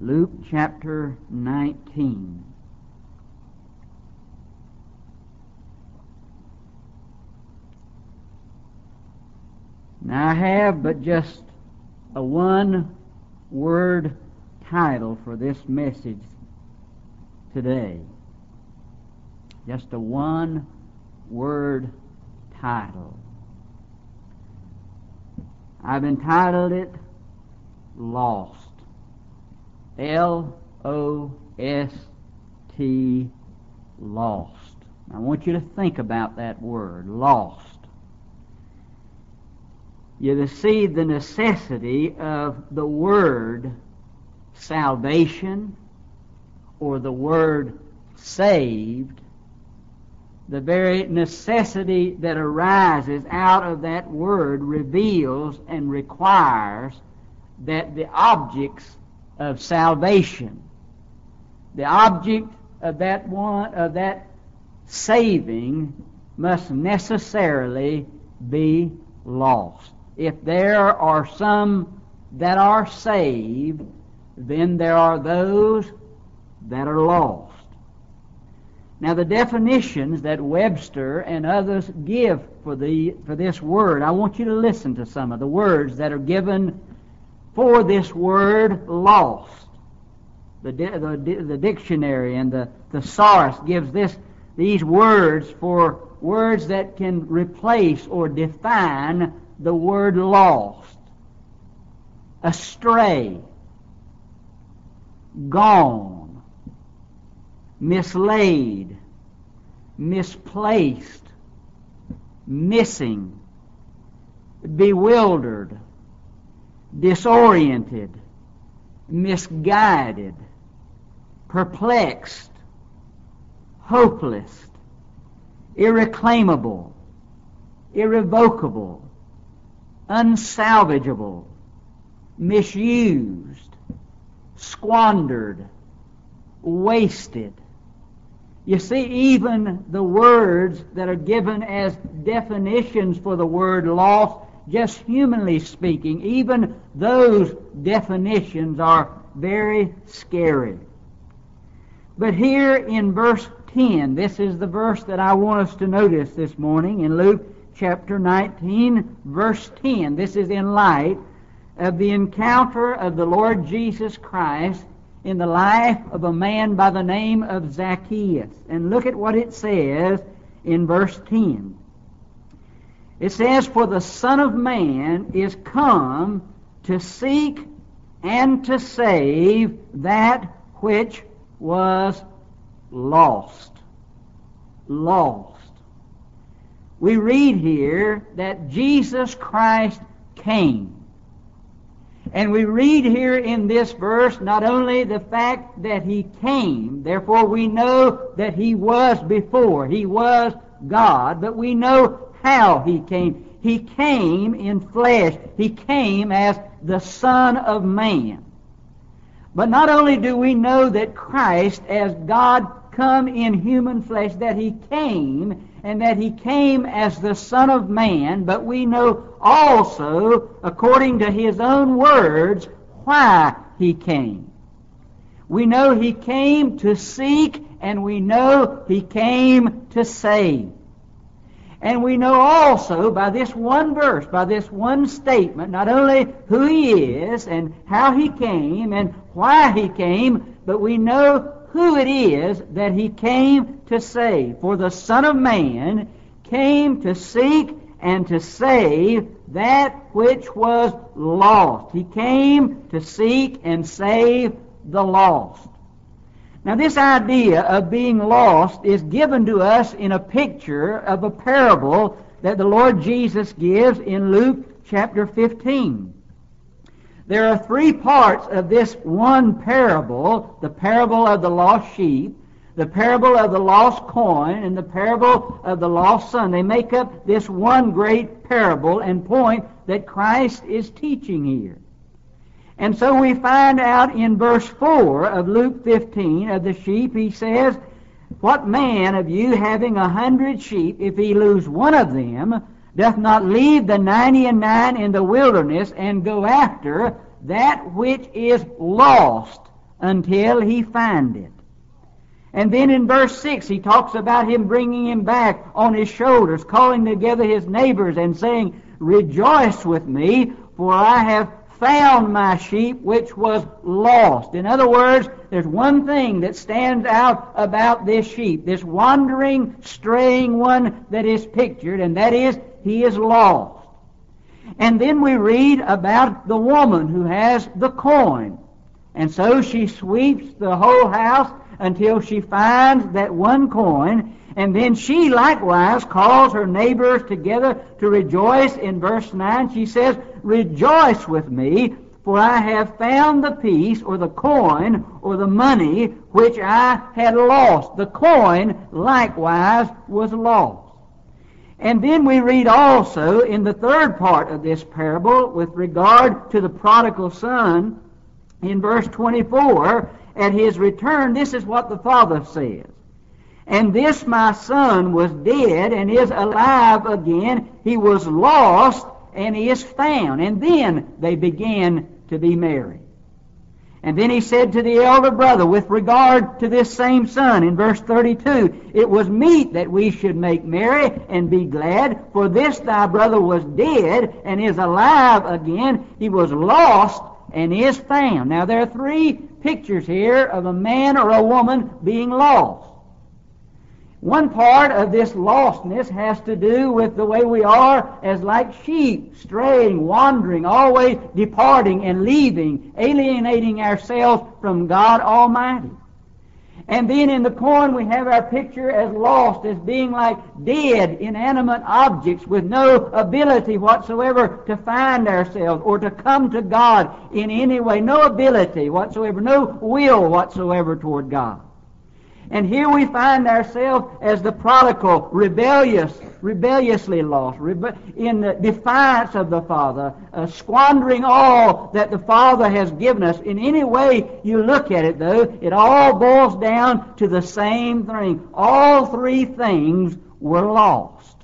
Luke chapter 19. Now I have but just a one-word title for this message today. Just a one-word title. I've entitled it Lost. L-O-S-T, lost. I want you to think about that word, lost. You see the necessity of the word salvation or the word saved, the very necessity that arises out of that word reveals and requires that the objects of salvation, the object of that saving must necessarily be lost. If there are some that are saved, then there are those that are lost. Now the definitions that Webster and others give for this word, I want you to listen to some of the words that are given for this word lost. The dictionary and the thesaurus gives these words for words that can replace or define the word lost. Astray, gone, mislaid, misplaced, missing, bewildered, disoriented, misguided, perplexed, hopeless, irreclaimable, irrevocable, unsalvageable, misused, squandered, wasted. You see, even the words that are given as definitions for the word lost, just humanly speaking, even those definitions are very scary. But here in verse 10, this is the verse that I want us to notice this morning in Luke chapter 19, verse 10. This is in light of the encounter of the Lord Jesus Christ in the life of a man by the name of Zacchaeus. And look at what it says in verse 10. It says, "For the Son of Man is come to seek and to save that which was lost." Lost. We read here that Jesus Christ came. And we read here in this verse not only the fact that He came, therefore we know that He was before, He was God, but we know how He came. He came in flesh. He came as the Son of Man. But not only do we know that Christ, as God come in human flesh, that He came, and that He came as the Son of Man, but we know also, according to His own words, why He came. We know He came to seek, and we know He came to save. And we know also by this one verse, by this one statement, not only who He is and how He came and why He came, but we know who it is that He came to save. For the Son of Man came to seek and to save that which was lost. He came to seek and save the lost. Now this idea of being lost is given to us in a picture of a parable that the Lord Jesus gives in Luke chapter 15. There are three parts of this one parable: the parable of the lost sheep, the parable of the lost coin, and the parable of the lost son. They make up this one great parable and point that Christ is teaching here. And so we find out in verse 4 of Luke 15 of the sheep, He says, "What man of you, having 100 sheep, if he lose one of them, doth not leave the 99 in the wilderness and go after that which is lost until he find it. And then in verse 6, he talks about him bringing him back on his shoulders, calling together his neighbors and saying, "Rejoice with me, for I have found my sheep which was lost." In other words, there's one thing that stands out about this sheep, this wandering, straying one that is pictured, and that is, he is lost. And then we read about the woman who has the coin. And so she sweeps the whole house until she finds that one coin, and then she likewise calls her neighbors together to rejoice. In verse 9 she says, "Rejoice with me, for I have found the piece," or the coin, or the money, "which I had lost." The coin likewise was lost. And then we read also in the third part of this parable with regard to the prodigal son, in verse 24, at his return, this is what the father says. "And this my son was dead and is alive again. He was lost and he is found." And then they began to be merry. And then he said to the elder brother with regard to this same son in verse 32, "It was meet that we should make merry and be glad, for this thy brother was dead and is alive again. He was lost and is found." Now there are three pictures here of a man or a woman being lost. One part of this lostness has to do with the way we are as like sheep, straying, wandering, always departing and leaving, alienating ourselves from God Almighty. And then in the coin we have our picture as lost, as being like dead, inanimate objects with no ability whatsoever to find ourselves or to come to God in any way. No ability whatsoever, no will whatsoever toward God. And here we find ourselves as the prodigal, rebelliously lost, in defiance of the Father, squandering all that the Father has given us. In any way you look at it, though, it all boils down to the same thing. All three things were lost.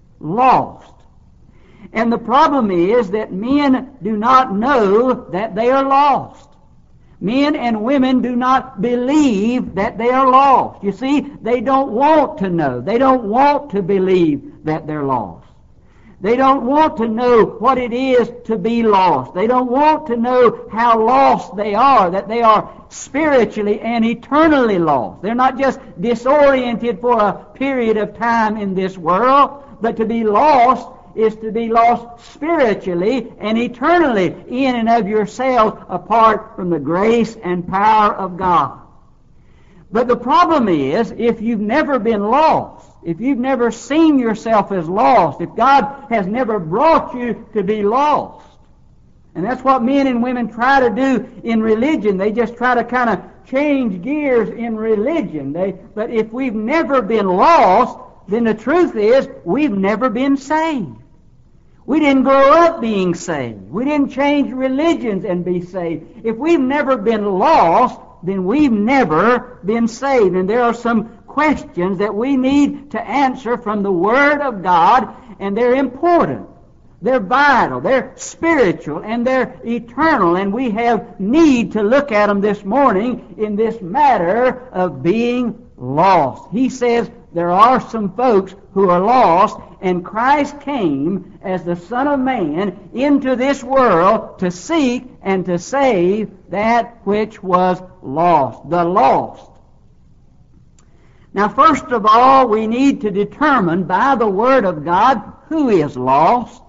Lost. And the problem is that men do not know that they are lost. Men and women do not believe that they are lost. You see, they don't want to know. They don't want to believe that they're lost. They don't want to know what it is to be lost. They don't want to know how lost they are, that they are spiritually and eternally lost. They're not just disoriented for a period of time in this world, but to be lost is to be lost spiritually and eternally in and of yourselves apart from the grace and power of God. But the problem is, if you've never been lost, if you've never seen yourself as lost, if God has never brought you to be lost, and that's what men and women try to do in religion. They just try to kind of change gears in religion. But if we've never been lost, then the truth is we've never been saved. We didn't grow up being saved. We didn't change religions and be saved. If we've never been lost, then we've never been saved. And there are some questions that we need to answer from the Word of God, and they're important. They're vital, they're spiritual, and they're eternal, and we have need to look at them this morning in this matter of being lost. He says there are some folks who are lost, and Christ came as the Son of Man into this world to seek and to save that which was lost, the lost. Now, first of all, we need to determine by the Word of God who is lost.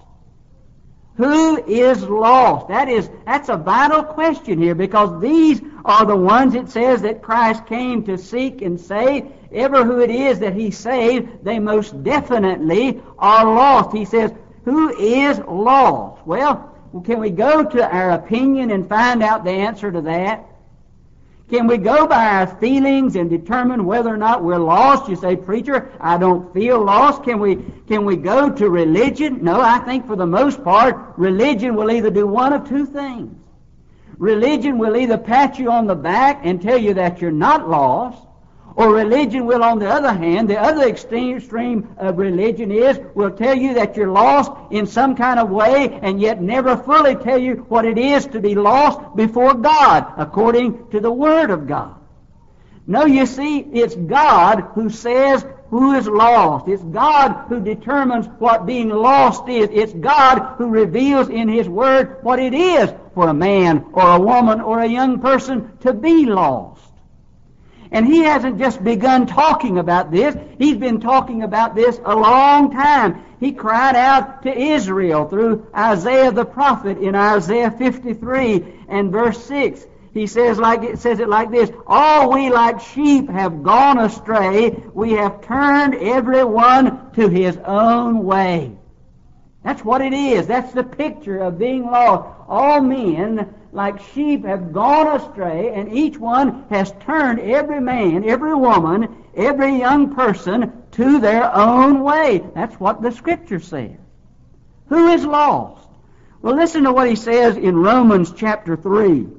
Who is lost? That's a vital question here, because these are the ones it says that Christ came to seek and save. Ever who it is that He saved, they most definitely are lost. He says, who is lost? Well, can we go to our opinion and find out the answer to that? Can we go by our feelings and determine whether or not we're lost? You say, "Preacher, I don't feel lost." Can we go to religion? No, I think for the most part, religion will either do one of two things. Religion will either pat you on the back and tell you that you're not lost, Or religion will, on the other hand, the other extreme of religion will tell you that you're lost in some kind of way and yet never fully tell you what it is to be lost before God, according to the Word of God. No, you see, it's God who says who is lost. It's God who determines what being lost is. It's God who reveals in His Word what it is for a man or a woman or a young person to be lost. And He hasn't just begun talking about this. He's been talking about this a long time. He cried out to Israel through Isaiah the prophet in Isaiah 53 and verse 6. He says it like this: all we like sheep have gone astray. We have turned every one to his own way. That's what it is. That's the picture of being lost. All men, like sheep, have gone astray, and each one has turned, every man, every woman, every young person, to their own way. That's what the Scripture says. Who is lost? Well, listen to what he says in Romans chapter 3.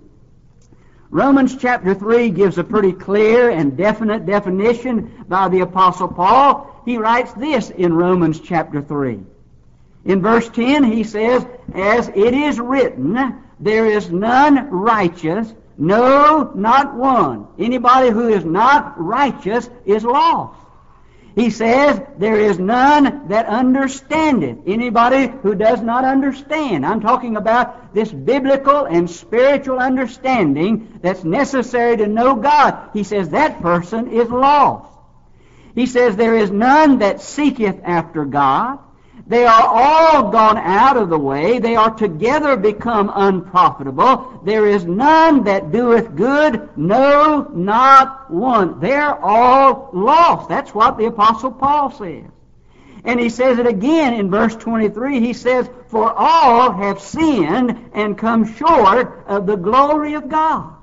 Romans chapter 3 gives a pretty clear and definite definition by the Apostle Paul. He writes this in Romans chapter 3. In verse 10 he says, as it is written, there is none righteous, no, not one. Anybody who is not righteous is lost. He says, there is none that understandeth. Anybody who does not understand. I'm talking about this biblical and spiritual understanding that's necessary to know God. He says that person is lost. He says, there is none that seeketh after God. They are all gone out of the way. They are together become unprofitable. There is none that doeth good, no, not one. They're all lost. That's what the Apostle Paul says. And he says it again in verse 23. He says, for all have sinned and come short of the glory of God.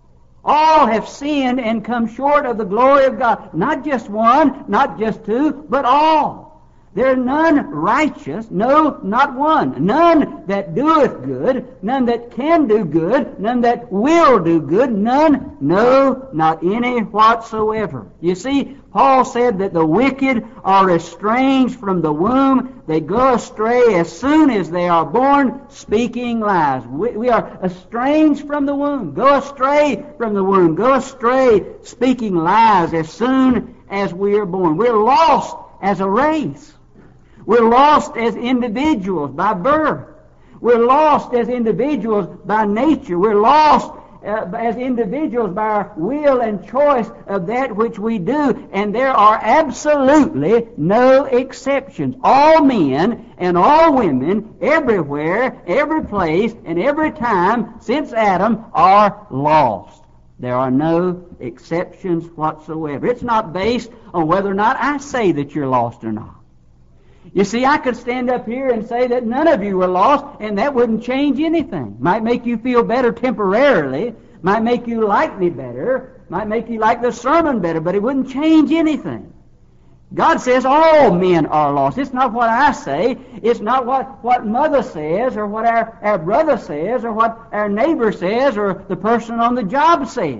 All have sinned and come short of the glory of God. Not just one, not just two, but all. There are none righteous, no, not one. None that doeth good, none that can do good, none that will do good, none, no, not any whatsoever. You see, Paul said that the wicked are estranged from the womb. They go astray as soon as they are born, speaking lies. We are estranged from the womb. Go astray from the womb. Go astray, speaking lies as soon as we are born. We're lost as a race. We're lost as individuals by birth. We're lost as individuals by nature. We're lost as individuals by our will and choice of that which we do. And there are absolutely no exceptions. All men and all women, everywhere, every place, and every time since Adam are lost. There are no exceptions whatsoever. It's not based on whether or not I say that you're lost or not. You see, I could stand up here and say that none of you were lost, and that wouldn't change anything. Might make you feel better temporarily, might make you like me better, might make you like the sermon better, but it wouldn't change anything. God says all men are lost. It's not what I say. It's not what mother says, or what our brother says, or what our neighbor says, or the person on the job says.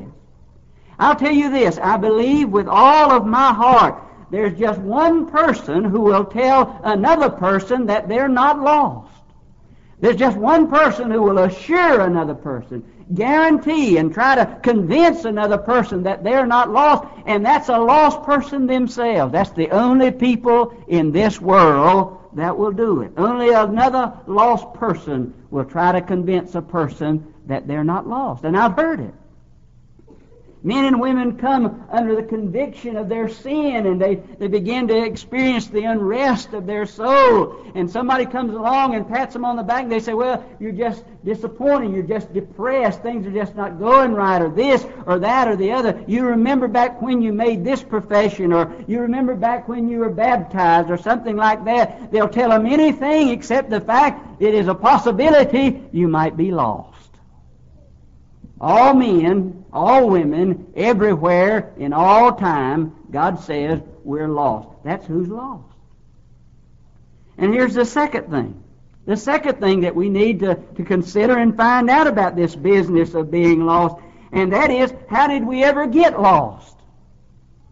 I'll tell you this, I believe with all of my heart there's just one person who will tell another person that they're not lost. There's just one person who will assure another person, guarantee and try to convince another person that they're not lost, and that's a lost person themselves. That's the only people in this world that will do it. Only another lost person will try to convince a person that they're not lost. And I've heard it. Men and women come under the conviction of their sin, and they begin to experience the unrest of their soul. And somebody comes along and pats them on the back, and they say, well, you're just disappointed, you're just depressed, things are just not going right, or this, or that, or the other. You remember back when you made this profession, or you remember back when you were baptized, or something like that. They'll tell them anything except the fact it is a possibility you might be lost. All men, all women, everywhere, in all time, God says we're lost. That's who's lost. And here's the second thing. The second thing that we need to consider and find out about this business of being lost, and that is, how did we ever get lost?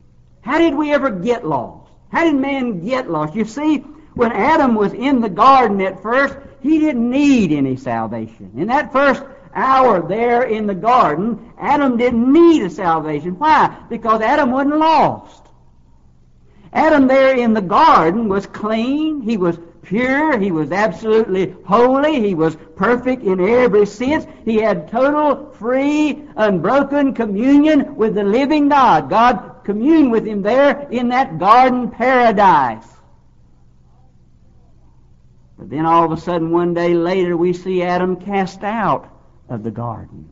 How did we ever get lost? How did man get lost? You see, when Adam was in the garden at first, he didn't need any salvation. In that first hour there in the garden, Adam didn't need a salvation. Why? Because Adam wasn't lost. Adam there in the garden was clean, he was pure, he was absolutely holy, he was perfect in every sense. He had total, free, unbroken communion with the living God. God communed with him there in that garden paradise. But then all of a sudden, one day later, we see Adam cast out of the garden.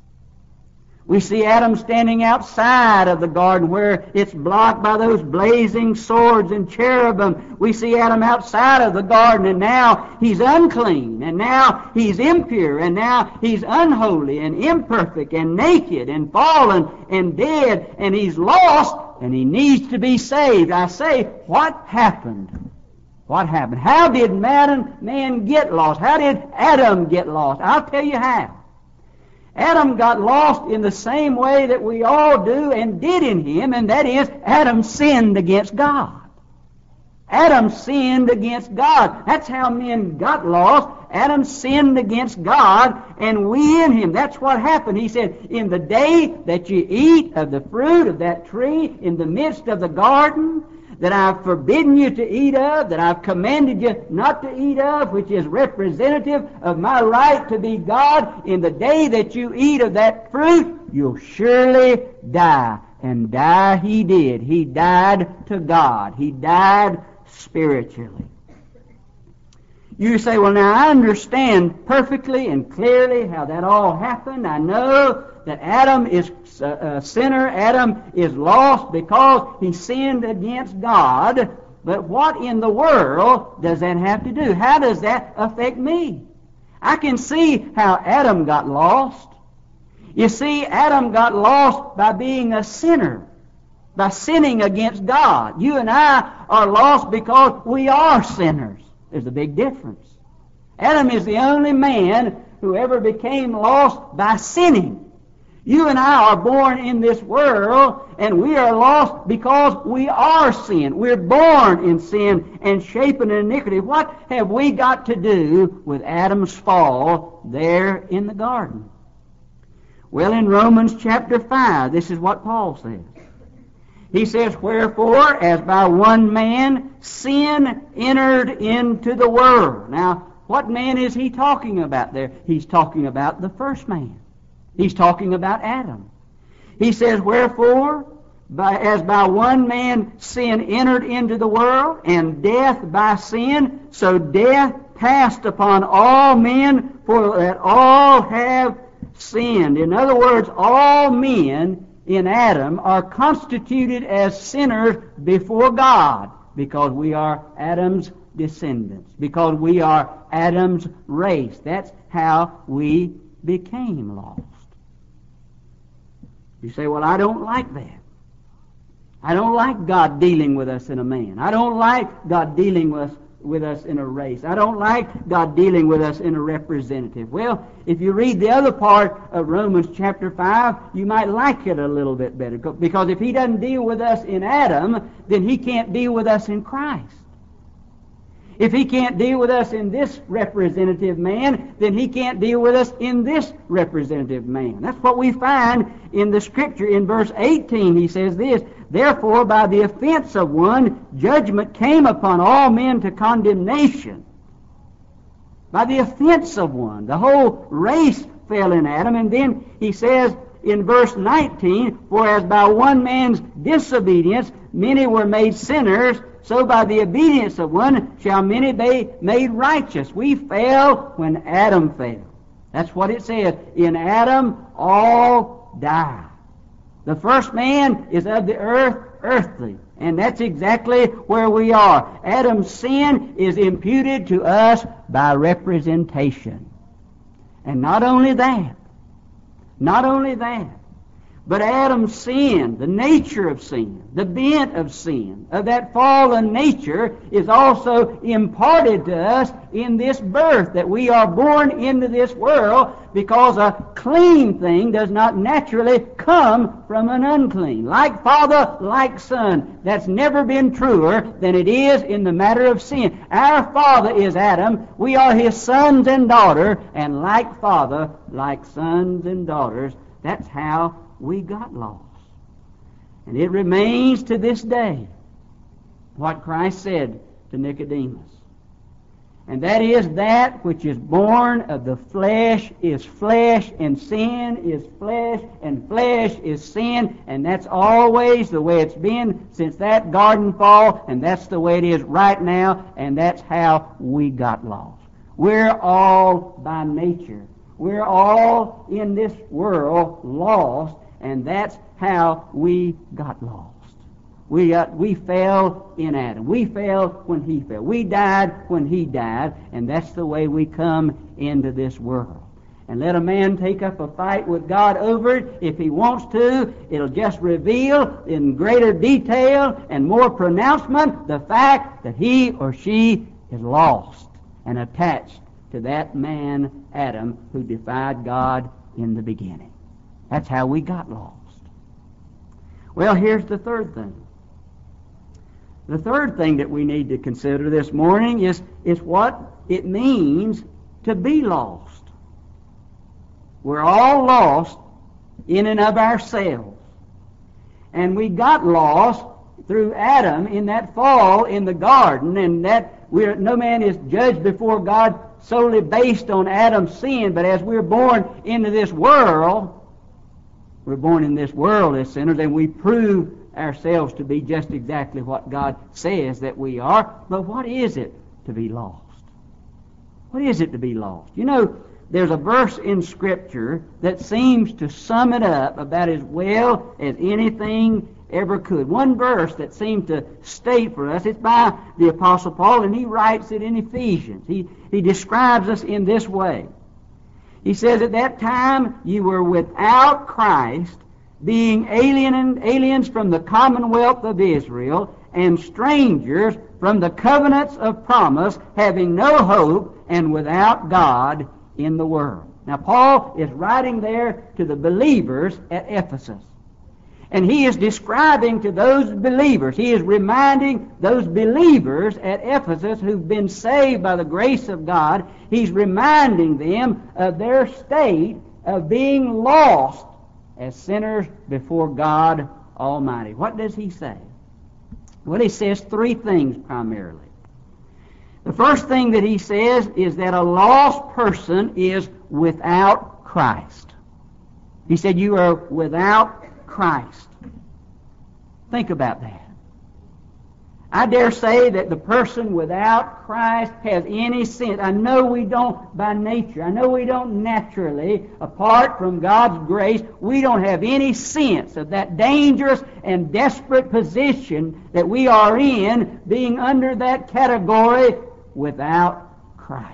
We see Adam standing outside of the garden where it's blocked by those blazing swords and cherubim. We see Adam outside of the garden, and now he's unclean, and now he's impure, and now he's unholy and imperfect and naked and fallen and dead, and he's lost, and he needs to be saved. I say, what happened? What happened? How did man get lost? How did Adam get lost? I'll tell you how. Adam got lost in the same way that we all do and did in him, and that is Adam sinned against God. Adam sinned against God. That's how men got lost. Adam sinned against God, and we in him. That's what happened. He said, in the day that you eat of the fruit of that tree in the midst of the garden, that I've forbidden you to eat of, that I've commanded you not to eat of, which is representative of my right to be God, in the day that you eat of that fruit, you'll surely die. And die he did. He died to God. He died spiritually. You say, well, now I understand perfectly and clearly how that all happened. I know that Adam is a sinner. Adam is lost because he sinned against God. But what in the world does that have to do? How does that affect me? I can see how Adam got lost. You see, Adam got lost by being a sinner, by sinning against God. You and I are lost because we are sinners. There's a big difference. Adam is the only man who ever became lost by sinning. You and I are born in this world, and we are lost because we are sin. We're born in sin and shapen in iniquity. What have we got to do with Adam's fall there in the garden? Well, in Romans chapter 5, this is what Paul says. He says, wherefore, as by one man sin entered into the world. Now, what man is he talking about there? He's talking about the first man. He's talking about Adam. He says, wherefore, as by one man sin entered into the world, and death by sin, so death passed upon all men, for that all have sinned. In other words, all men in Adam are constituted as sinners before God, because we are Adam's descendants, because we are Adam's race. That's how we became lost. You say, well, I don't like that. I don't like God dealing with us in a man. I don't like God dealing with us in a race. I don't like God dealing with us in a representative. Well, if you read the other part of Romans chapter 5, you might like it a little bit better. Because if he doesn't deal with us in Adam, then he can't deal with us in Christ. If he can't deal with us in this representative man, then he can't deal with us in this representative man. That's what we find in the Scripture. In verse 18, he says this, therefore, by the offense of one, judgment came upon all men to condemnation. By the offense of one. The whole race fell in Adam. And then he says in verse 19, for as by one man's disobedience many were made sinners, so by the obedience of one shall many be made righteous. We fell when Adam fell. That's what it says. In Adam all die. The first man is of the earth, earthly. And that's exactly where we are. Adam's sin is imputed to us by representation. And not only that, But Adam's sin, the nature of sin, the bent of sin, of that fallen nature, is also imparted to us in this birth, that we are born into this world, because a clean thing does not naturally come from an unclean. Like father, like son. That's never been truer than it is in the matter of sin. Our father is Adam. We are his sons and daughters, and like father, like sons and daughters, that's how we got lost. And it remains to this day what Christ said to Nicodemus. And that is, that which is born of the flesh is flesh, and sin is flesh, and flesh is sin. And that's always the way it's been since that garden fall, and that's the way it is right now, and that's how we got lost. We're all by nature. We're all in this world lost, and that's how we got lost. We fell in Adam. We fell when he fell. We died when he died, and that's the way we come into this world. And let a man take up a fight with God over it. If he wants to, it'll just reveal in greater detail and more pronouncement the fact that he or she is lost and attached to that man, Adam, who defied God in the beginning. That's how we got lost. Well, here's the third thing. The third thing that we need to consider this morning is what it means to be lost. We're all lost in and of ourselves. And we got lost through Adam in that fall in the garden, and that no man is judged before God solely based on Adam's sin, but as we're born into this world, we're born in this world as sinners, and we prove ourselves to be just exactly what God says that we are. But what is it to be lost? What is it to be lost? You know, there's a verse in Scripture that seems to sum it up about as well as anything ever could. One verse that seems to state for us, it's by the Apostle Paul, and he writes it in Ephesians. He describes us in this way. He says, at that time you were without Christ, being aliens from the commonwealth of Israel, and strangers from the covenants of promise, having no hope, and without God in the world. Now, Paul is writing there to the believers at Ephesus. And he is describing to those believers, he is reminding those believers at Ephesus who've been saved by the grace of God, he's reminding them of their state of being lost as sinners before God Almighty. What does he say? Well, he says three things primarily. The first thing that he says is that a lost person is without Christ. He said, you are without Christ. Think about that. I dare say that the person without Christ has any sense. I know we don't by nature. I know we don't naturally, apart from God's grace, we don't have any sense of that dangerous and desperate position that we are in, being under that category without Christ.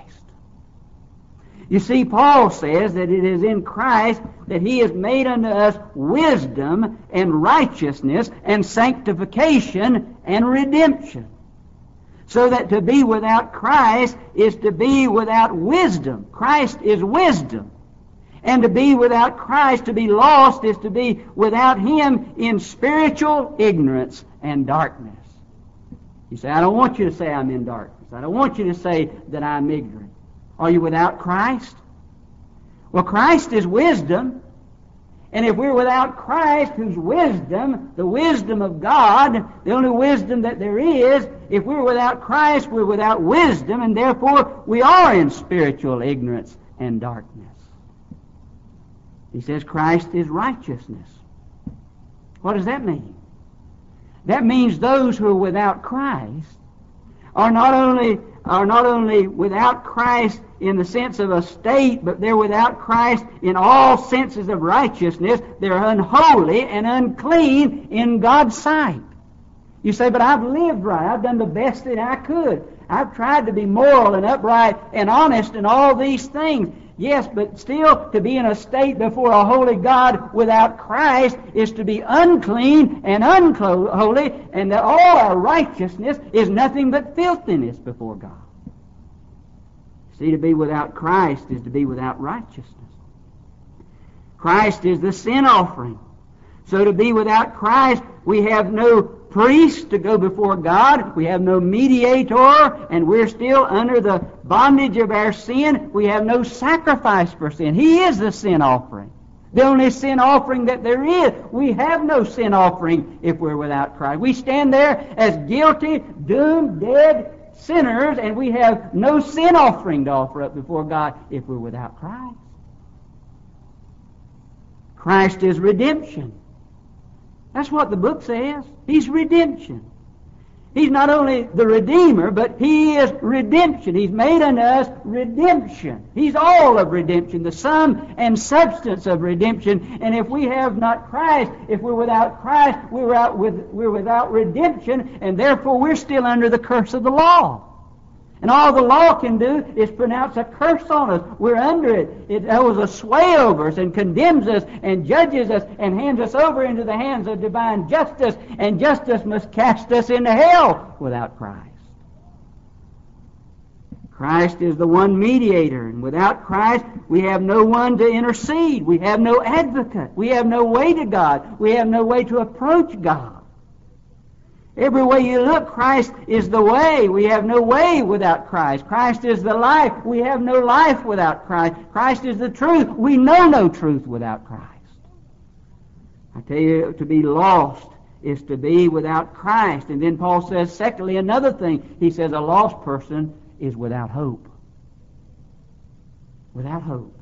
You see, Paul says that it is in Christ that he has made unto us wisdom and righteousness and sanctification and redemption. So that to be without Christ is to be without wisdom. Christ is wisdom. And to be without Christ, to be lost, is to be without him in spiritual ignorance and darkness. You say, I don't want you to say I'm in darkness. I don't want you to say that I'm ignorant. Are you without Christ? Well, Christ is wisdom. And if we're without Christ, whose wisdom, the wisdom of God, the only wisdom that there is, if we're without Christ, we're without wisdom, and therefore we are in spiritual ignorance and darkness. He says Christ is righteousness. What does that mean? That means those who are without Christ are not only without Christ in the sense of a state, but they're without Christ in all senses of righteousness. They're unholy and unclean in God's sight. You say, but I've lived right. I've done the best that I could. I've tried to be moral and upright and honest and all these things. Yes, but still to be in a state before a holy God without Christ is to be unclean and unholy, and that all our righteousness is nothing but filthiness before God. See, to be without Christ is to be without righteousness. Christ is the sin offering. So to be without Christ, we have no priest to go before God. We have no mediator, and we're still under the bondage of our sin. We have no sacrifice for sin. He is the sin offering. The only sin offering that there is. We have no sin offering if we're without Christ. We stand there as guilty, doomed, dead sinners, and we have no sin offering to offer up before God if we're without Christ. Christ is redemption. That's what the book says. He's redemption. He's not only the Redeemer, but He is redemption. He's made unto us redemption. He's all of redemption, the sum and substance of redemption. And if we have not Christ, if we're without Christ, we're without redemption, and therefore we're still under the curse of the law. And all the law can do is pronounce a curse on us. We're under it. It holds a sway over us and condemns us and judges us and hands us over into the hands of divine justice. And justice must cast us into hell without Christ. Christ is the one mediator. And without Christ, we have no one to intercede. We have no advocate. We have no way to God. We have no way to approach God. Every way you look, Christ is the way. We have no way without Christ. Christ is the life. We have no life without Christ. Christ is the truth. We know no truth without Christ. I tell you, to be lost is to be without Christ. And then Paul says, secondly, another thing. He says a lost person is without hope. Without hope.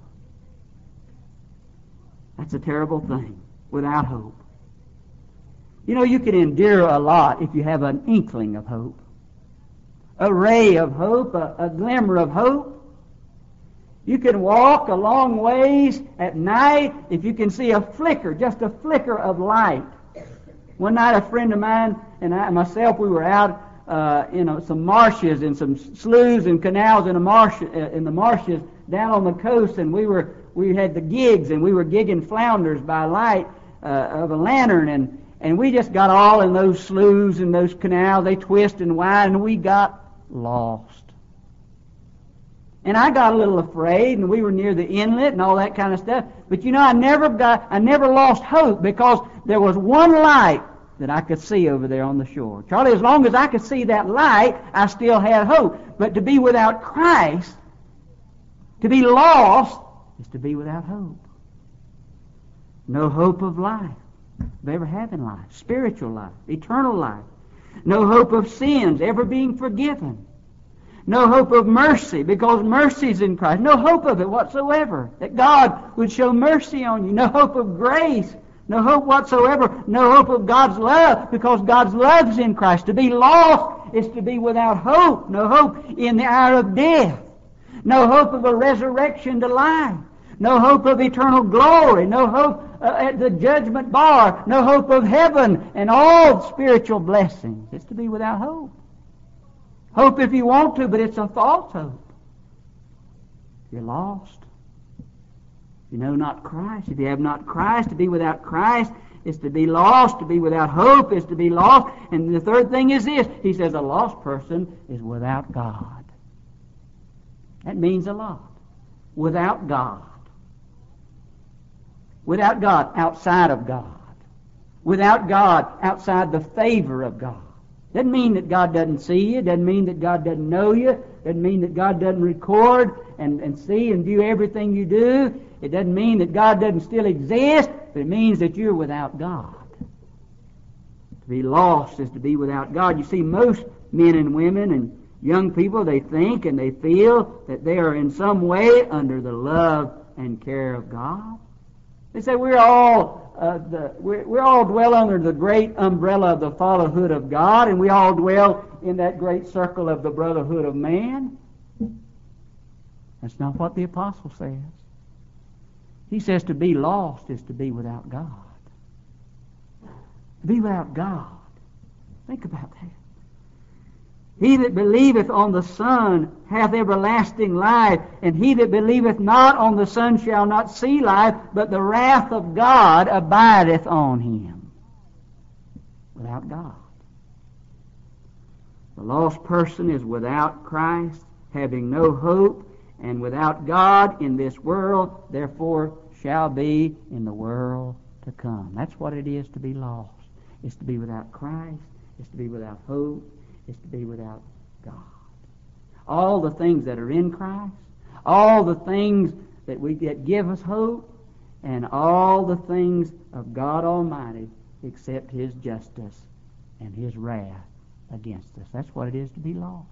That's a terrible thing. Without hope. You know, you can endure a lot if you have an inkling of hope. A ray of hope, a glimmer of hope. You can walk a long ways at night if you can see a flicker, just a flicker of light. One night a friend of mine and myself, we were out some marshes and some sloughs and canals in the marshes down on the coast, and we had the gigs, and we were gigging flounders by light of a lantern, and we just got all in those sloughs and those canals. They twist and wind, and we got lost. And I got a little afraid, and we were near the inlet and all that kind of stuff. But you know, I never lost hope, because there was one light that I could see over there on the shore. Charlie, as long as I could see that light, I still had hope. But to be without Christ, to be lost, is to be without hope. No hope of life. Of ever having life, spiritual life, eternal life. No hope of sins ever being forgiven. No hope of mercy, because mercy is in Christ. No hope of it whatsoever, that God would show mercy on you. No hope of grace. No hope whatsoever. No hope of God's love, because God's love is in Christ. To be lost is to be without hope. No hope in the hour of death. No hope of a resurrection to life. No hope of eternal glory. No hope at the judgment bar. No hope of heaven and all spiritual blessings. It's to be without hope. Hope if you want to, but it's a false hope. You're lost. You know not Christ. If you have not Christ, to be without Christ is to be lost. To be without hope is to be lost. And the third thing is this. He says a lost person is without God. That means a lot. Without God. Without God, outside of God. Without God, outside the favor of God. Doesn't mean that God doesn't see you. Doesn't mean that God doesn't know you. Doesn't mean that God doesn't record and see and view everything you do. It doesn't mean that God doesn't still exist, but it means that you're without God. To be lost is to be without God. You see, most men and women and young people, they think and they feel that they are in some way under the love and care of God. They say we all dwell under the great umbrella of the fatherhood of God, and we all dwell in that great circle of the brotherhood of man. That's not what the apostle says. He says to be lost is to be without God. To be without God. Think about that. He that believeth on the Son hath everlasting life, and he that believeth not on the Son shall not see life, but the wrath of God abideth on him. Without God. The lost person is without Christ, having no hope, and without God in this world, therefore shall be in the world to come. That's what it is to be lost. It's to be without Christ. It's to be without hope. Is to be without God. All the things that are in Christ, all the things that give us hope, and all the things of God Almighty except His justice and His wrath against us. That's what it is to be lost.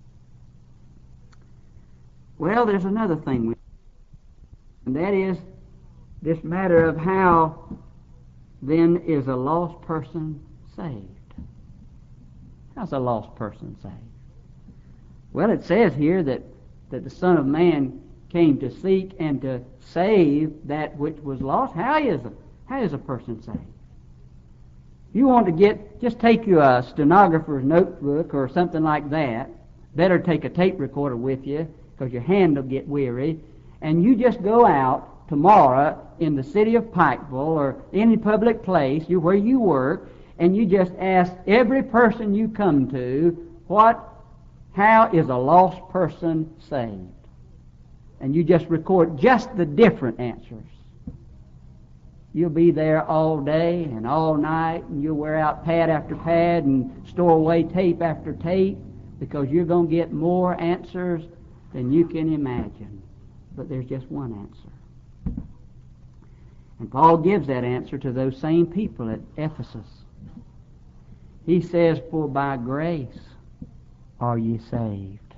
Well, there's another thing, and that is this matter of how then is a lost person saved. How's a lost person saved? Well, it says here that the Son of Man came to seek and to save that which was lost. How is a person saved? You want to just take you a stenographer's notebook or something like that. Better take a tape recorder with you because your hand will get weary. And you just go out tomorrow in the city of Pikeville or any public place where you work, and you just ask every person you come to, how is a lost person saved? And you just record just the different answers. You'll be there all day and all night, and you'll wear out pad after pad and store away tape after tape, because you're going to get more answers than you can imagine. But there's just one answer. And Paul gives that answer to those same people at Ephesus. He says, "For by grace are ye saved."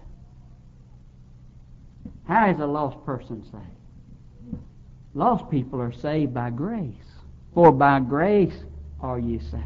How is a lost person saved? Lost people are saved by grace. For by grace are ye saved.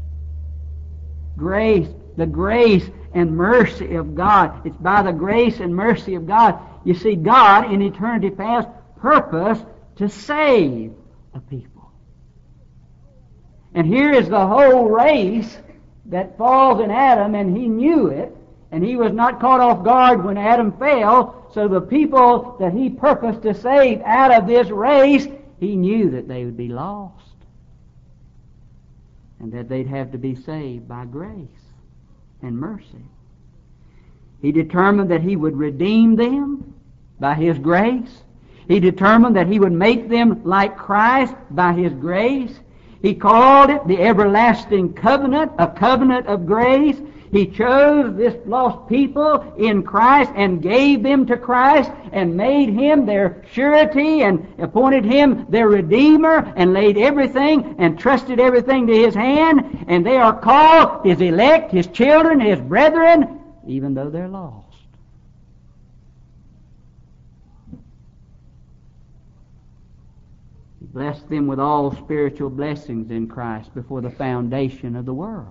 Grace, the grace and mercy of God. It's by the grace and mercy of God. You see, God in eternity past purposed to save a people. And here is the whole race that falls in Adam, and He knew it, and He was not caught off guard when Adam fell. So the people that He purposed to save out of this race, He knew that they would be lost, and that they'd have to be saved by grace and mercy. He determined that He would redeem them by His grace. He determined that He would make them like Christ by His grace. He called it the everlasting covenant, a covenant of grace. He chose this lost people in Christ and gave them to Christ and made Him their surety and appointed Him their Redeemer and laid everything and trusted everything to His hand. And they are called His elect, His children, His brethren, even though they're lost. Blessed them with all spiritual blessings in Christ before the foundation of the world.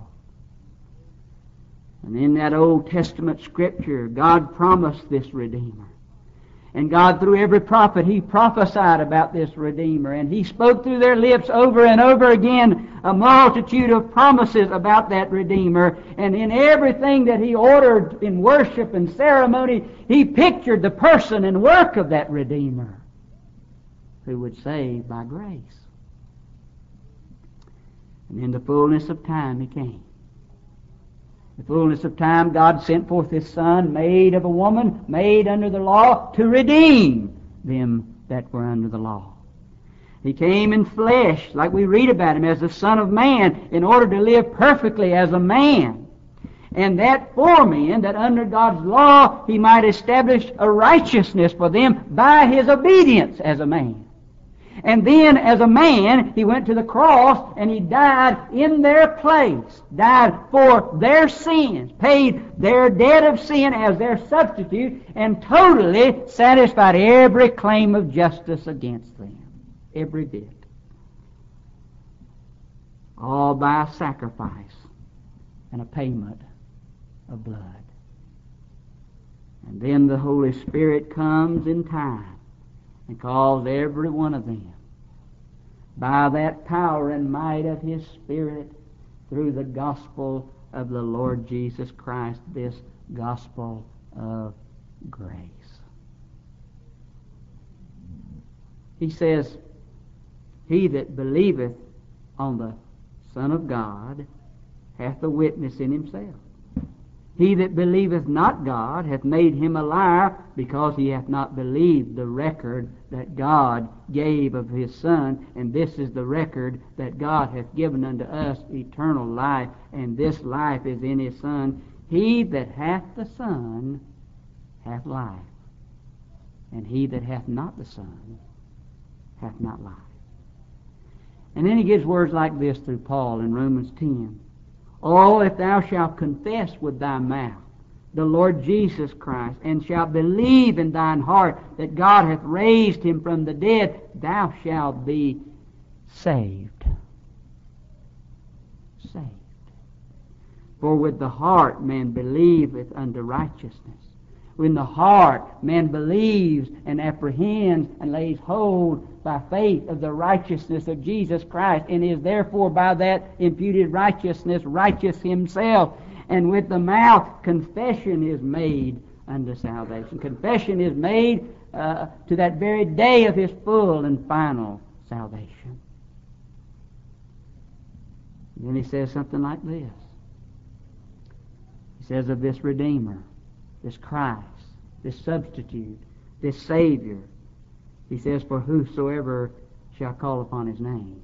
And in that Old Testament Scripture, God promised this Redeemer. And God, through every prophet, He prophesied about this Redeemer. And He spoke through their lips over and over again a multitude of promises about that Redeemer. And in everything that He ordered in worship and ceremony, He pictured the person and work of that Redeemer, who would save by grace. And in the fullness of time He came. The fullness of time, God sent forth His Son, made of a woman, made under the law, to redeem them that were under the law. He came in flesh, like we read about Him, as the Son of Man, in order to live perfectly as a man. And that for men, that under God's law He might establish a righteousness for them by His obedience as a man. And then, as a man, He went to the cross and He died in their place, died for their sins, paid their debt of sin as their substitute, and totally satisfied every claim of justice against them. Every bit. All by a sacrifice and a payment of blood. And then the Holy Spirit comes in time and calls every one of them by that power and might of His Spirit through the gospel of the Lord Jesus Christ, this gospel of grace. He says, he that believeth on the Son of God hath a witness in himself. He that believeth not God hath made him a liar, because he hath not believed the record that God gave of his Son. And this is the record, that God hath given unto us eternal life, and this life is in his Son. He that hath the Son hath life, and he that hath not the Son hath not life. And then he gives words like this through Paul in Romans 10. Oh, if thou shalt confess with thy mouth the Lord Jesus Christ, and shalt believe in thine heart that God hath raised him from the dead, thou shalt be saved. Saved. For with the heart man believeth unto righteousness. When the heart man believes and apprehends and lays hold by faith of the righteousness of Jesus Christ, and is therefore by that imputed righteousness righteous himself. And with the mouth confession is made unto salvation. Confession is made to that very day of his full and final salvation. And then he says something like this. He says of this Redeemer, this Christ, this substitute, this Savior, he says, for whosoever shall call upon his name.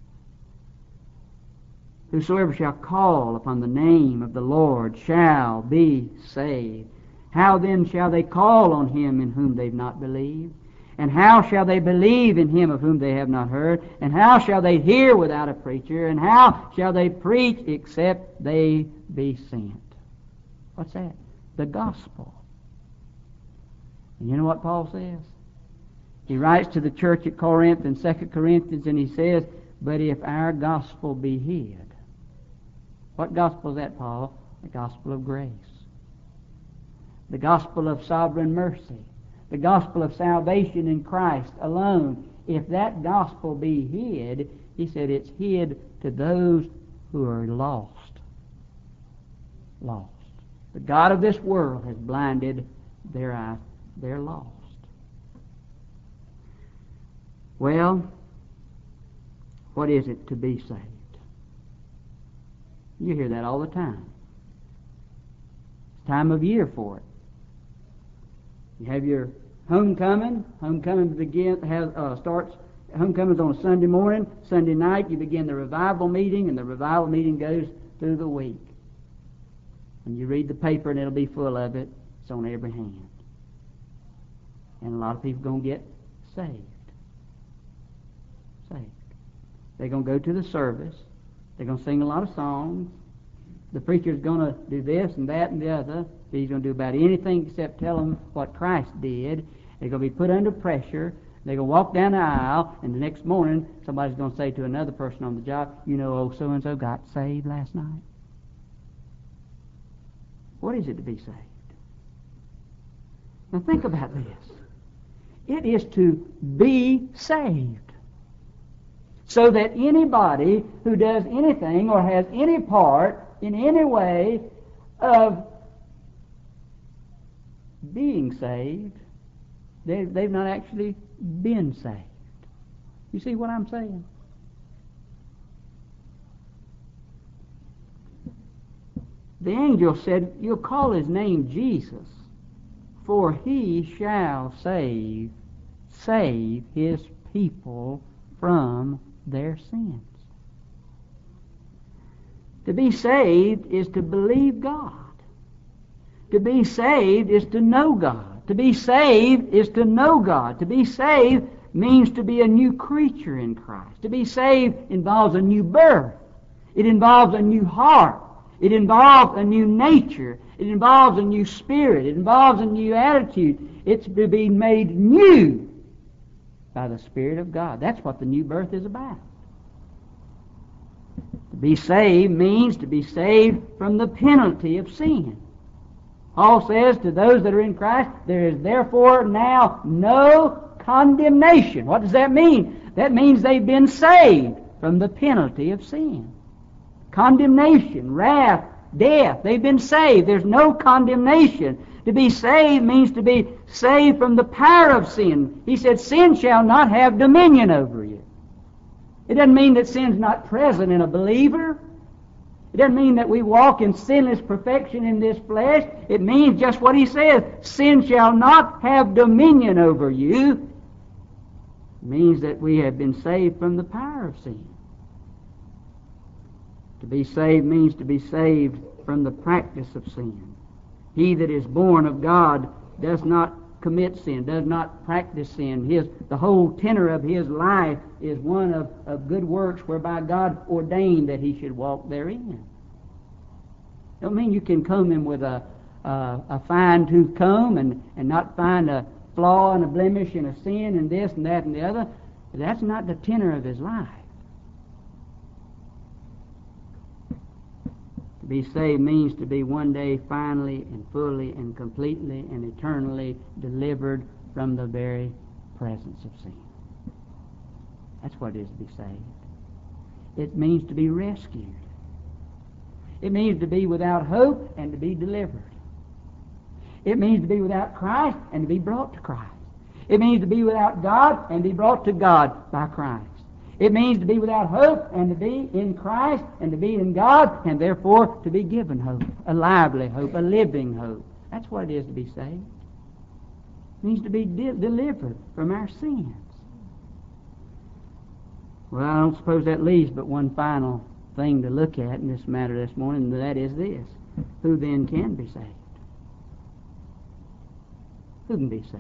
Whosoever shall call upon the name of the Lord shall be saved. How then shall they call on him in whom they've not believed? And how shall they believe in him of whom they have not heard? And how shall they hear without a preacher? And how shall they preach except they be sent? What's that? The gospel. And you know what Paul says? He writes to the church at Corinth in 2 Corinthians, and he says, but if our gospel be hid. What gospel is that, Paul? The gospel of grace. The gospel of sovereign mercy. The gospel of salvation in Christ alone. If that gospel be hid, he said it's hid to those who are lost. Lost. The God of this world has blinded their eyes. They're lost. Well, what is it to be saved? You hear that all the time. It's time of year for it. You have your homecoming. Homecoming starts. Homecoming's on a Sunday morning. Sunday night you begin the revival meeting, and the revival meeting goes through the week. And you read the paper, and it'll be full of it. It's on every hand. And a lot of people are going to get saved. Saved. They're going to go to the service. They're going to sing a lot of songs. The preacher's going to do this and that and the other. He's going to do about anything except tell them what Christ did. They're going to be put under pressure. They're going to walk down the aisle, and the next morning somebody's going to say to another person on the job, you know, old so-and-so got saved last night. What is it to be saved? Now think about this. It is to be saved. So that anybody who does anything or has any part in any way of being saved, they've not actually been saved. You see what I'm saying? The angel said, you'll call his name Jesus, for he shall save his people from their sins. To be saved is to believe God. To be saved is to know God. To be saved is to know God. To be saved means to be a new creature in Christ. To be saved involves a new birth. It involves a new heart. It involves a new nature. It involves a new spirit. It involves a new attitude. It's to be made new by the Spirit of God. That's what the new birth is about. To be saved means to be saved from the penalty of sin. Paul says to those that are in Christ, there is therefore now no condemnation. What does that mean? That means they've been saved from the penalty of sin. Condemnation, wrath, death. They've been saved. There's no condemnation. To be saved means to be saved from the power of sin. He said, sin shall not have dominion over you. It doesn't mean that sin's not present in a believer. It doesn't mean that we walk in sinless perfection in this flesh. It means just what he says. Sin shall not have dominion over you. It means that we have been saved from the power of sin. To be saved means to be saved from the practice of sin. He that is born of God does not commit sin, does not practice sin. The whole tenor of his life is one of good works whereby God ordained that he should walk therein. Don't mean you can comb him with a fine-tooth comb and not find a flaw and a blemish and a sin and this and that and the other. But that's not the tenor of his life. To be saved means to be one day finally and fully and completely and eternally delivered from the very presence of sin. That's what it is to be saved. It means to be rescued. It means to be without hope and to be delivered. It means to be without Christ and to be brought to Christ. It means to be without God and be brought to God by Christ. It means to be without hope and to be in Christ and to be in God and therefore to be given hope, a lively hope, a living hope. That's what it is to be saved. It means to be delivered from our sins. Well, I don't suppose that leaves but one final thing to look at in this matter this morning, and that is this. Who then can be saved? Who can be saved?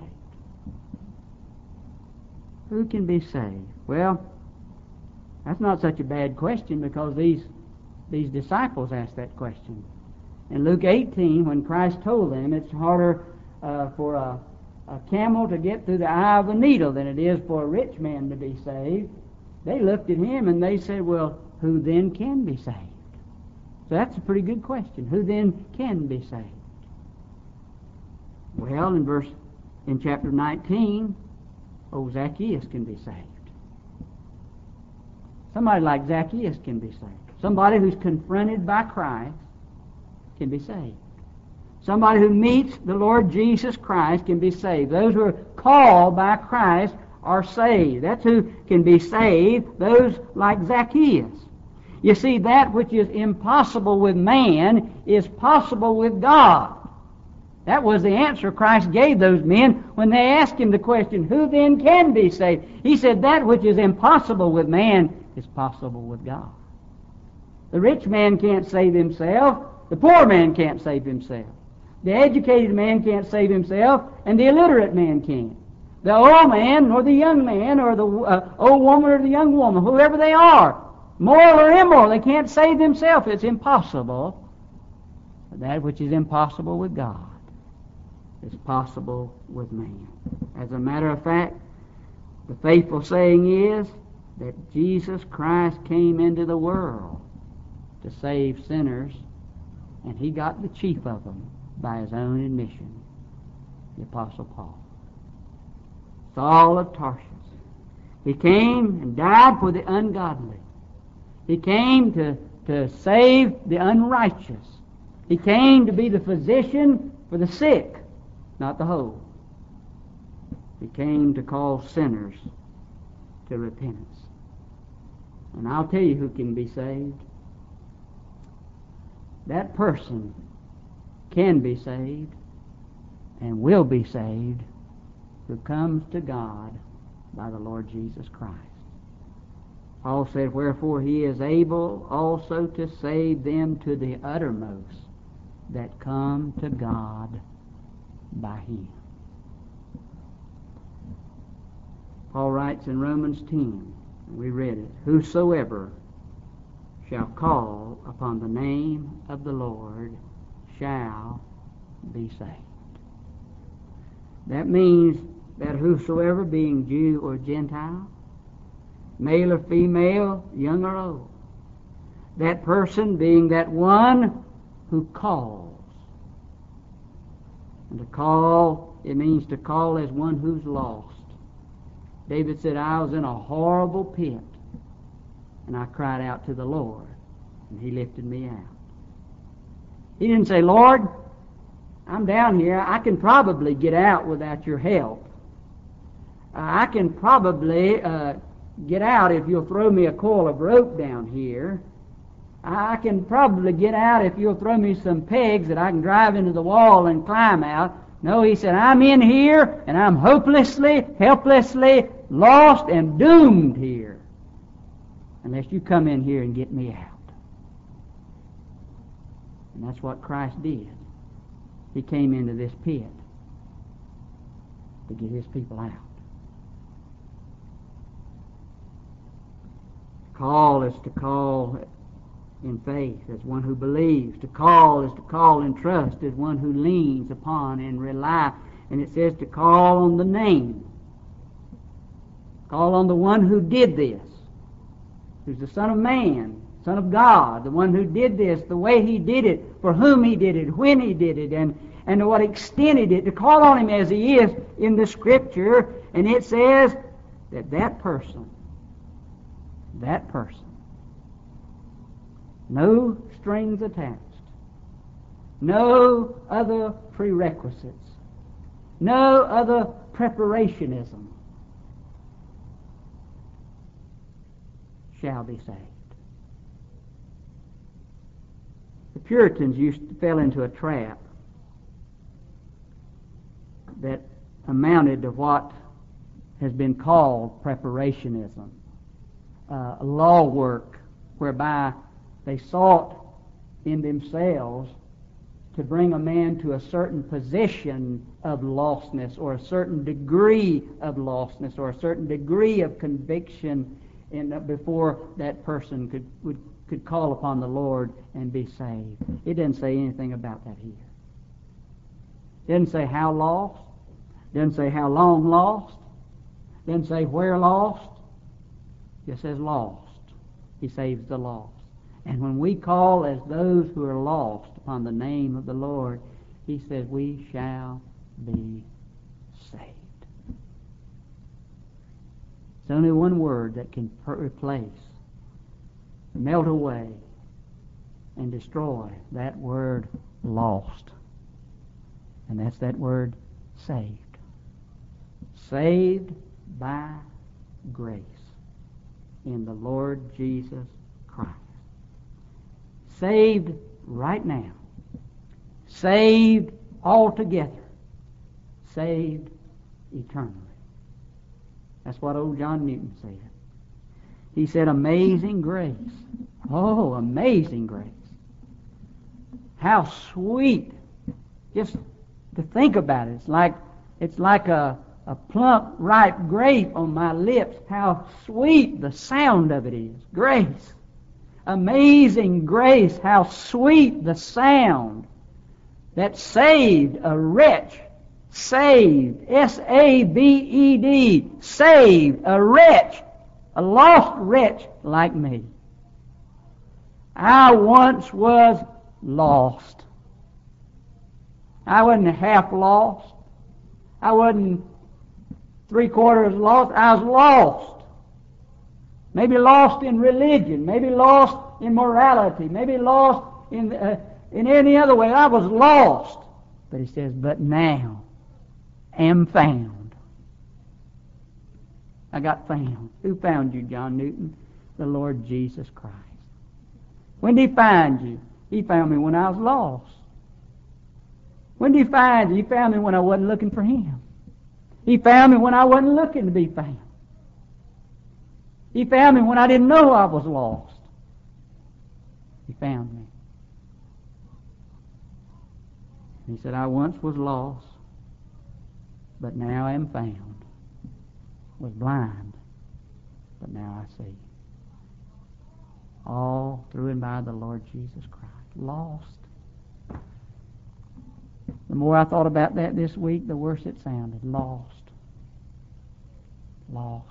Who can be saved? Well, that's not such a bad question because these disciples asked that question. In Luke 18, when Christ told them it's harder for a camel to get through the eye of a needle than it is for a rich man to be saved, they looked at him and they said, well, who then can be saved? So that's a pretty good question. Who then can be saved? Well, in chapter 19, Zacchaeus can be saved. Somebody like Zacchaeus can be saved. Somebody who's confronted by Christ can be saved. Somebody who meets the Lord Jesus Christ can be saved. Those who are called by Christ are saved. That's who can be saved, those like Zacchaeus. You see, that which is impossible with man is possible with God. That was the answer Christ gave those men when they asked him the question, who then can be saved? He said, that which is impossible with man is possible with God. The rich man can't save himself. The poor man can't save himself. The educated man can't save himself, and the illiterate man can't. The old man or the young man or the old woman or the young woman, whoever they are, moral or immoral, they can't save themselves. It's impossible. But that which is impossible with God is possible with man. As a matter of fact, the faithful saying is that Jesus Christ came into the world to save sinners, and he got the chief of them by his own admission, the Apostle Paul. Saul of Tarsus. He came and died for the ungodly. He came to save the unrighteous. He came to be the physician for the sick, not the whole. He came to call sinners to repentance. And I'll tell you who can be saved. That person can be saved and will be saved who comes to God by the Lord Jesus Christ. Paul said, wherefore he is able also to save them to the uttermost that come to God by him. Paul writes in Romans 10, we read it, whosoever shall call upon the name of the Lord shall be saved. That means that whosoever, being Jew or Gentile, male or female, young or old, that person being that one who calls. And to call, it means to call as one who's lost. David said, I was in a horrible pit, and I cried out to the Lord, and he lifted me out. He didn't say, Lord, I'm down here. I can probably get out without your help. I can probably get out if you'll throw me a coil of rope down here. I can probably get out if you'll throw me some pegs that I can drive into the wall and climb out. No, he said, I'm in here, and I'm hopelessly, helplessly lost and doomed here unless you come in here and get me out. And that's what Christ did. He came into this pit to get his people out. Call is to call in faith as one who believes. To call is to call in trust as one who leans upon and relies. And it says to call on the name. Call on the one who did this, who's the Son of Man, Son of God, the one who did this, the way he did it, for whom he did it, when he did it, and to what extent he did it. To call on him as he is in the Scripture, and it says that person, no strings attached, no other prerequisites, no other preparationism, shall be saved. The Puritans fell into a trap that amounted to what has been called preparationism, law work, whereby they sought in themselves to bring a man to a certain position of lostness, or a certain degree of lostness, or a certain degree of conviction before that person could call upon the Lord and be saved. It doesn't say anything about that here. It doesn't say how lost. It doesn't say how long lost. It doesn't say where lost. It just says lost. He saves the lost. And when we call as those who are lost upon the name of the Lord, he says we shall be saved. There's only one word that can replace, melt away, and destroy that word lost. And that's that word saved. Saved by grace in the Lord Jesus Christ. Saved right now. Saved altogether. Saved eternally. That's what old John Newton said. He said, amazing grace. Oh, amazing grace. How sweet. Just to think about it. It's like a plump, ripe grape on my lips. How sweet the sound of it is. Grace. Amazing grace. How sweet the sound that saved a wretch. Saved. S-A-V-E-D. Saved a wretch. A lost wretch like me. I once was lost. I wasn't half lost. I wasn't 3/4 lost. I was lost. Maybe lost in religion. Maybe lost in morality. Maybe lost in any other way. I was lost. But he says, but now am found. I got found. Who found you, John Newton? The Lord Jesus Christ. When did he find you? He found me when I was lost. When did he find you? He found me when I wasn't looking for him. He found me when I wasn't looking to be found. He found me when I didn't know I was lost. He found me. He said, I once was lost, but now I am found. Was blind, but now I see. All through and by the Lord Jesus Christ. Lost. The more I thought about that this week, the worse it sounded. Lost. Lost.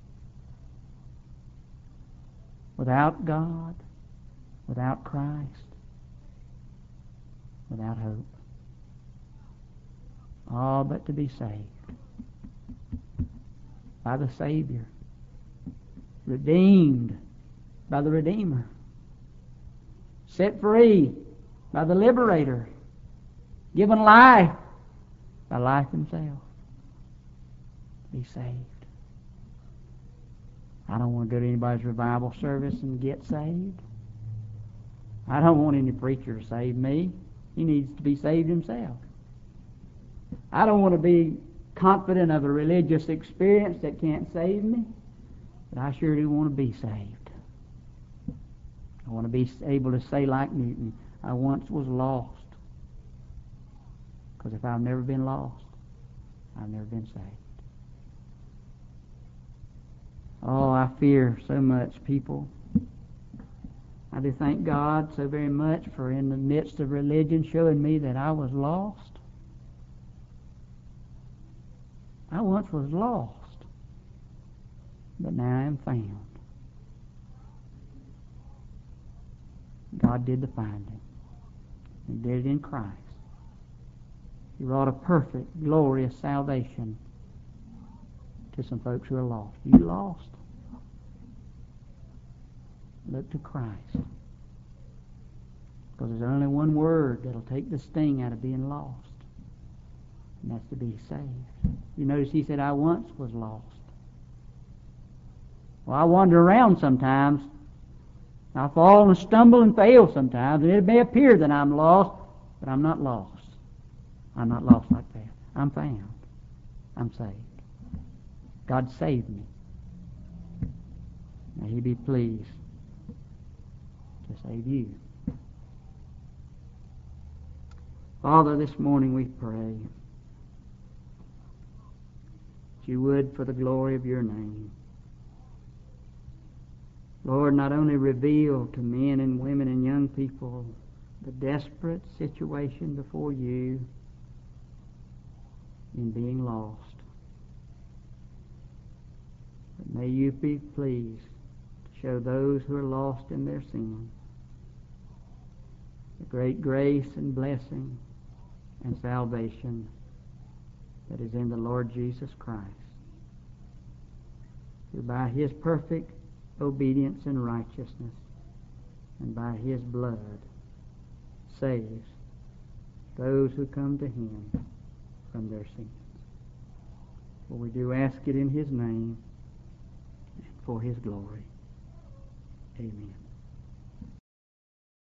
Without God, without Christ, without hope. All but to be saved by the Savior, redeemed by the Redeemer, set free by the liberator, given life by life himself. Be saved. I don't want to go to anybody's revival service and get saved. I don't want any preacher to save me. He needs to be saved himself. I don't want to be confident of a religious experience that can't save me, but I sure do want to be saved. I want to be able to say like Newton, I once was lost. Because if I've never been lost, I've never been saved. Oh, I fear so much, people. I do thank God so very much for in the midst of religion showing me that I was lost. I once was lost, but now I am found. God did the finding. He did it in Christ. He wrought a perfect, glorious salvation to some folks who are lost. You lost? Look to Christ. Because there's only one word that'll take the sting out of being lost. And that's to be saved. You notice he said, I once was lost. Well, I wander around sometimes. I fall and stumble and fail sometimes, and it may appear that I'm lost, but I'm not lost. I'm not lost like that. I'm found. I'm saved. God saved me. May He be pleased to save you. Father, this morning we pray that you would, for the glory of your name, Lord, not only reveal to men and women and young people the desperate situation before you in being lost, but may you be pleased to show those who are lost in their sin the great grace and blessing and salvation that is in the Lord Jesus Christ, who by His perfect obedience and righteousness and by His blood saves those who come to Him from their sins. For we do ask it in His name and for His glory. Amen.